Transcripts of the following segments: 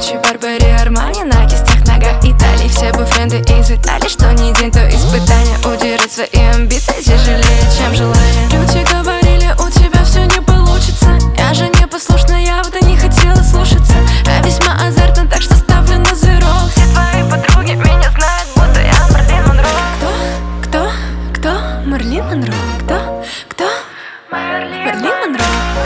Гуччи, Барбари, Армани, на кистях нога Италии. Все бойфренды из Италии, что не день, то испытание. Удержать свои амбиции тяжелее, чем желание. Люди говорили, у тебя все не получится. Я же непослушная, явно не хотела слушаться. А весьма азартно, так что ставлю на зеро. Все твои подруги меня знают, будто я Марлин Монро. Кто? Марлин Монро? Кто? Марлин Монро.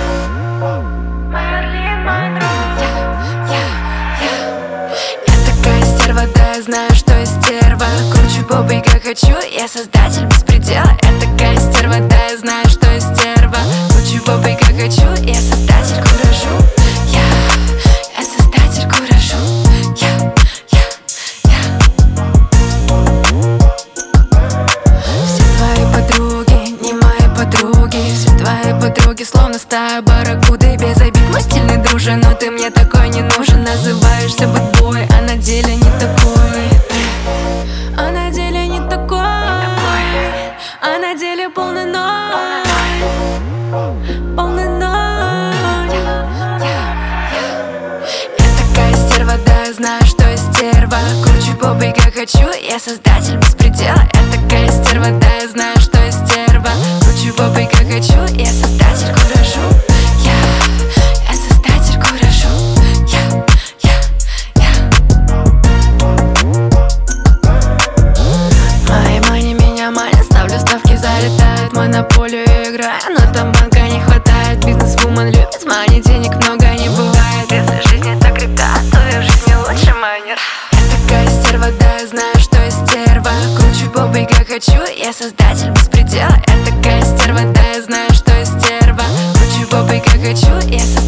Я такая стерва, да, я знаю, что я стерва. Кручу попой, как хочу, я создатель беспредела. Я такая стерва, да, я знаю, что я стерва. Кручу попой, как хочу, я создатель куражу. Я создатель куражу. Все твои подруги, не мои подруги. Все твои подруги, словно стая барракуды. Без обид, мой стильный друже, но ты мне такой не нужен. Называешься бэтбой, а на деле не такой. А на деле не такой. А на деле полный ноль. Полный ноль. Я такая стерва, да, я знаю, что я стерва. Кручу попой, как хочу, я создатель беспредела. Я такая стерва, да, я знаю, что я стерва. Кручу попой, как хочу, я создатель куражу. Я создатель куражу. Мои мани меня манят, ставлю ставки, залетают. Монополию играю, но там банка не хватает. Бизнес-вумен любит мани, денег много не бывает. Если жизнь это крипта, то и в жизни лучше манер. Я такая стерва, да, я знаю, что я стерва. Кручу попой, как хочу, я создатель беспредела. Я такая стерва, да, я знаю, что я стерва. Кручу попой, как хочу, я создатель.